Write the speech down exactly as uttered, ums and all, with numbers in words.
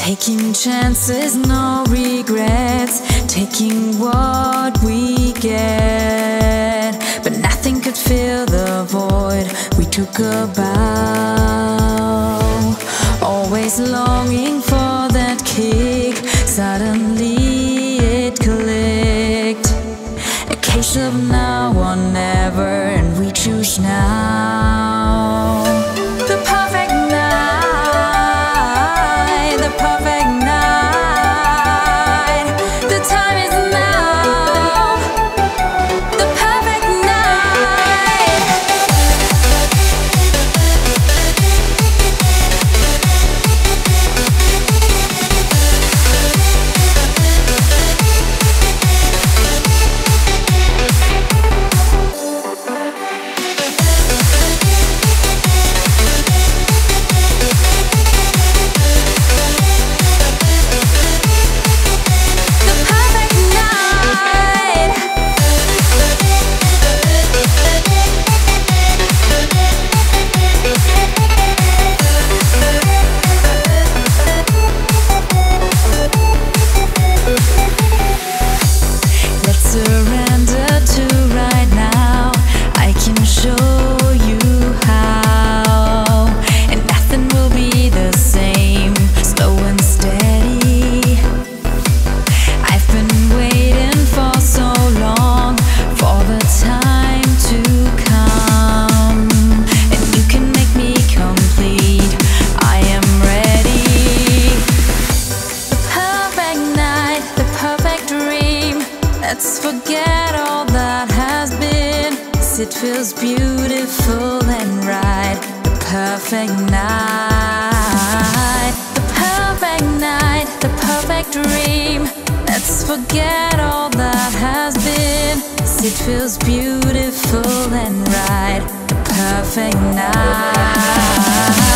Taking chances, no regrets, taking what we get, but nothing could fill the void we took a bow. Always longing for that kick, suddenly it clicked. A case of now or never, and we choose now. The perfect night, the perfect night. The time is now, the perfect night. Surrender to right now. I can show you how, and nothing will be the same. Slow and steady. I've been waiting for so long for the time to come, and you can make me complete. I am ready. The perfect night, the perfect dream. Let's forget all that has been. 'Cause it feels beautiful and right. The perfect night, the perfect night, the perfect dream. Let's forget all that has been. 'Cause it feels beautiful and right. The perfect night.